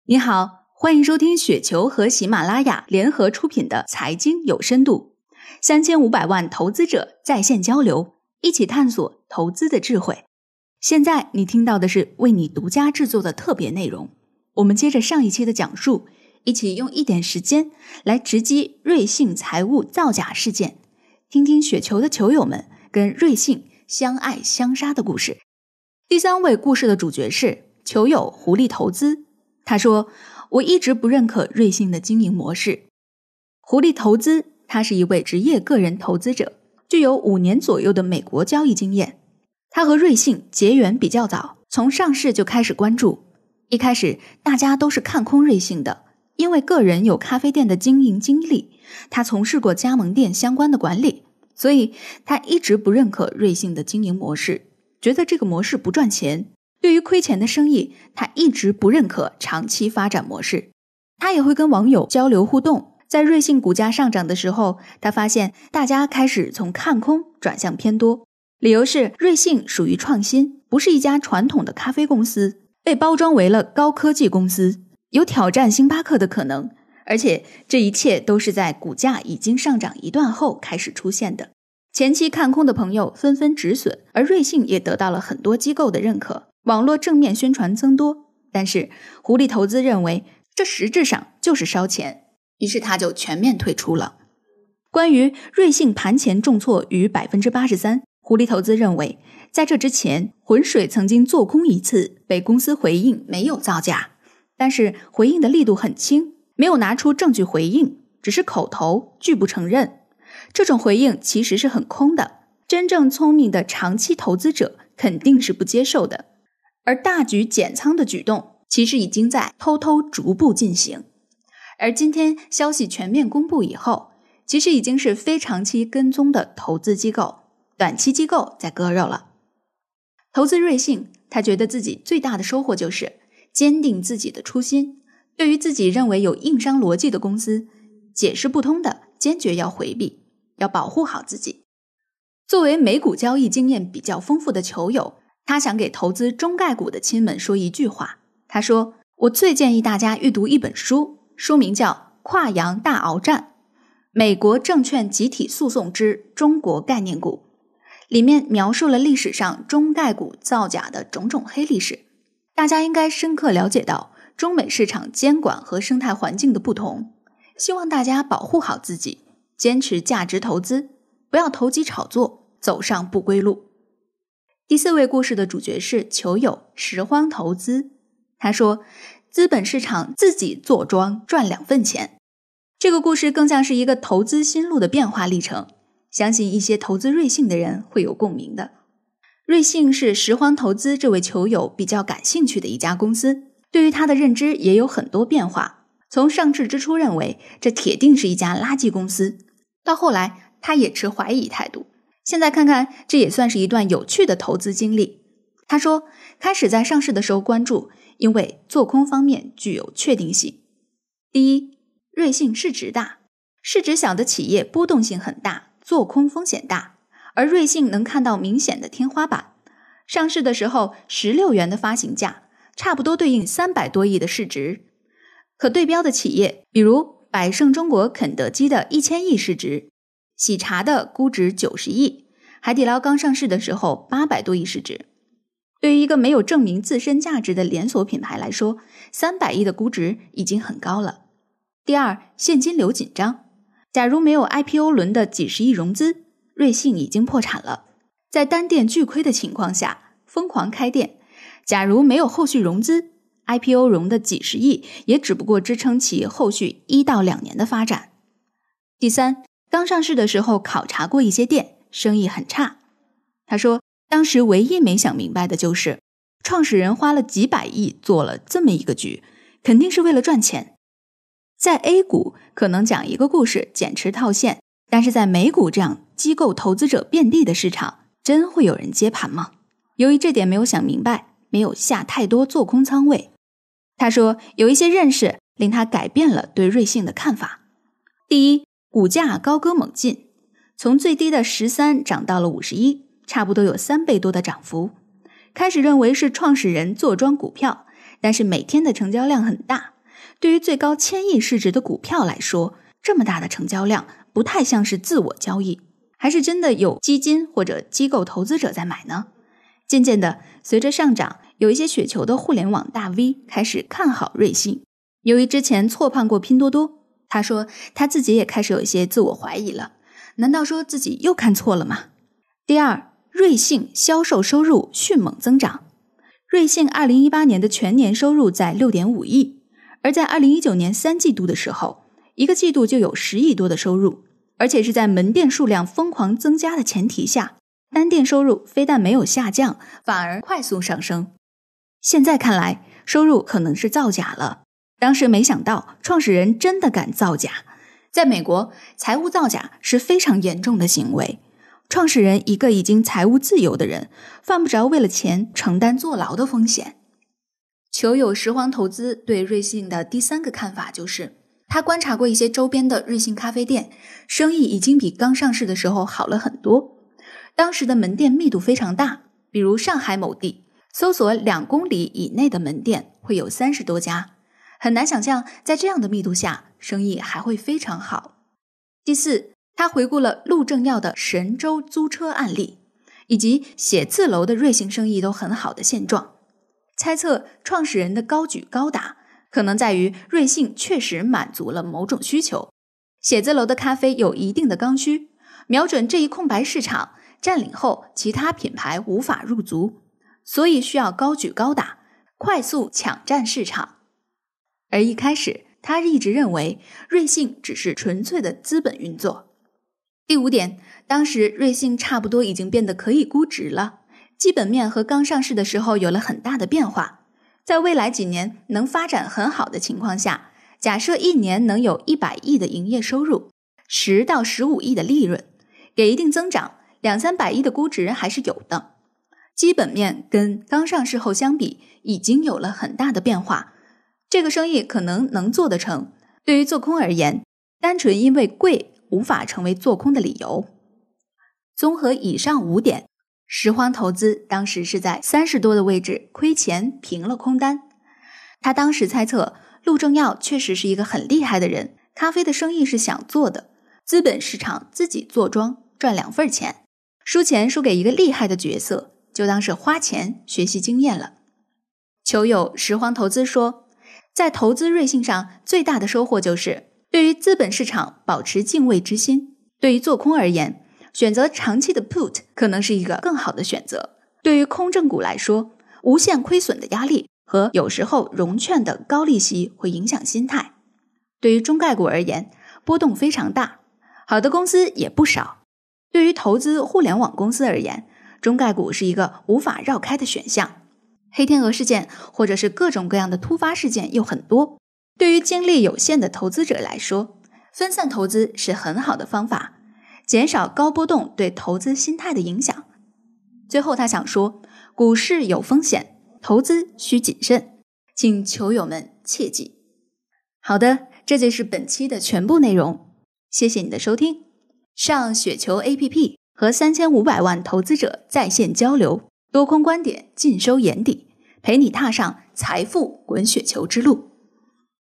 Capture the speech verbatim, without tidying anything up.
你好，欢迎收听雪球和喜马拉雅联合出品的财经有深度，三千五百万投资者在线交流，一起探索投资的智慧。现在你听到的是为你独家制作的特别内容，我们接着上一期的讲述，一起用一点时间来直击瑞信财务造假事件，听听雪球的球友们跟瑞信相爱相杀的故事。第三位故事的主角是球友狐狸投资，他说，我一直不认可瑞信的经营模式。狐狸投资，他是一位职业个人投资者，具有五年左右的美国交易经验。他和瑞信结缘比较早，从上市就开始关注。一开始大家都是看空瑞信的，因为个人有咖啡店的经营经历，他从事过加盟店相关的管理，所以他一直不认可瑞信的经营模式，觉得这个模式不赚钱。对于亏钱的生意，他一直不认可长期发展模式。他也会跟网友交流互动，在瑞信股价上涨的时候，他发现大家开始从看空转向偏多，理由是瑞信属于创新，不是一家传统的咖啡公司，被包装为了高科技公司，有挑战星巴克的可能，而且这一切都是在股价已经上涨一段后开始出现的。前期看空的朋友纷纷止损，而瑞信也得到了很多机构的认可，网络正面宣传增多，但是狐狸投资认为这实质上就是烧钱，于是他就全面退出了。关于瑞信盘前重挫逾 百分之八十三， 狐狸投资认为在这之前浑水曾经做空一次，被公司回应没有造假，但是回应的力度很轻，没有拿出证据回应，只是口头拒不承认。这种回应其实是很空的，真正聪明的长期投资者肯定是不接受的。而大举减仓的举动其实已经在偷偷逐步进行，而今天消息全面公布以后，其实已经是非长期跟踪的投资机构，短期机构在割肉了。投资瑞信，他觉得自己最大的收获就是坚定自己的初心，对于自己认为有硬伤逻辑的公司，解释不通的坚决要回避，要保护好自己。作为美股交易经验比较丰富的球友，他想给投资中概股的亲们说一句话。他说，我最建议大家阅读一本书，书名叫《跨洋大鏖战：美国证券集体诉讼之中国概念股》，里面描述了历史上中概股造假的种种黑历史。大家应该深刻了解到中美市场监管和生态环境的不同，希望大家保护好自己，坚持价值投资，不要投机炒作，走上不归路。第四位故事的主角是球友拾荒投资，他说，资本市场自己做庄赚两份钱。这个故事更像是一个投资心路的变化历程，相信一些投资瑞信的人会有共鸣的。瑞信是拾荒投资这位球友比较感兴趣的一家公司，对于他的认知也有很多变化，从上市之初认为这铁定是一家垃圾公司，到后来他也持怀疑态度，现在看看这也算是一段有趣的投资经历。他说，开始在上市的时候关注，因为做空方面具有确定性。第一，瑞信市值大，市值小的企业波动性很大，做空风险大，而瑞信能看到明显的天花板。上市的时候十六元的发行价，差不多对应三百多亿的市值。可对标的企业，比如百胜中国、肯德基的一千亿市值，喜茶的估值九十亿，海底捞刚上市的时候八百多亿市值。对于一个没有证明自身价值的连锁品牌来说，三百亿的估值已经很高了。第二，现金流紧张。假如没有 I P O 轮的几十亿融资，瑞信已经破产了。在单店巨亏的情况下，疯狂开店，假如没有后续融资， I P O 融的几十亿也只不过支撑其后续一到两年的发展。第三，刚上市的时候考察过一些店，生意很差。他说，当时唯一没想明白的就是，创始人花了几百亿做了这么一个局，肯定是为了赚钱。在 A 股可能讲一个故事减持套现，但是在美股这样机构投资者遍地的市场，真会有人接盘吗？由于这点没有想明白，没有下太多做空仓位。他说，有一些认识令他改变了对瑞信的看法。第一，股价高歌猛进，从最低的十三涨到了五十一，差不多有三倍多的涨幅。开始认为是创始人坐庄股票，但是每天的成交量很大， 对于最高千亿市值的股票来说，这么大的成交量不太像是自我交易，还是真的有基金或者机构投资者在买呢？渐渐的，随着上涨，有一些雪球的互联网大 V 开始看好瑞幸。由于之前错判过拼多多，他说他自己也开始有一些自我怀疑了，难道说自己又看错了吗？第二，瑞幸销售收入迅猛增长。瑞幸二零一八年的全年收入在 六点五亿，而在二零一九年三季度的时候，一个季度就有十亿多的收入，而且是在门店数量疯狂增加的前提下，单店收入非但没有下降，反而快速上升。现在看来，收入可能是造假了。当时没想到创始人真的敢造假。在美国，财务造假是非常严重的行为。创始人一个已经财务自由的人，犯不着为了钱承担坐牢的风险。球友拾荒投资对瑞幸的第三个看法就是，他观察过一些周边的瑞幸咖啡店，生意已经比刚上市的时候好了很多。当时的门店密度非常大，比如上海某地，搜索两公里以内的门店会有三十多家，很难想象在这样的密度下，生意还会非常好。第四，他回顾了陆正耀的神州租车案例，以及写字楼的瑞幸生意都很好的现状，猜测创始人的高举高打可能在于瑞幸确实满足了某种需求，写字楼的咖啡有一定的刚需，瞄准这一空白市场，占领后其他品牌无法入足，所以需要高举高打，快速抢占市场。而一开始他一直认为瑞幸只是纯粹的资本运作。第五点，当时瑞幸差不多已经变得可以估值了，基本面和刚上市的时候有了很大的变化，在未来几年能发展很好的情况下，假设一年能有一百亿的营业收入，十到十五亿的利润，给一定增长，两三百亿的估值还是有的。基本面跟刚上市后相比已经有了很大的变化，这个生意可能能做得成，对于做空而言，单纯因为贵无法成为做空的理由。综合以上五点，拾荒投资当时是在三十多的位置亏钱平了空单。他当时猜测陆正耀确实是一个很厉害的人，咖啡的生意是想做的，资本市场自己坐庄赚两份钱，输钱输给一个厉害的角色，就当是花钱学习经验了。球友拾荒投资说，在投资瑞幸上最大的收获就是对于资本市场保持敬畏之心。对于做空而言，选择长期的 put 可能是一个更好的选择。对于空正股来说，无限亏损的压力和有时候融券的高利息会影响心态。对于中概股而言，波动非常大，好的公司也不少。对于投资互联网公司而言，中概股是一个无法绕开的选项。黑天鹅事件或者是各种各样的突发事件又很多，对于精力有限的投资者来说，分散投资是很好的方法，减少高波动对投资心态的影响。最后他想说，股市有风险，投资需谨慎，请球友们切记。好的，这就是本期的全部内容，谢谢你的收听。上雪球 A P P 和三千五百万投资者在线交流，多空观点尽收眼底，陪你踏上财富滚雪球之路。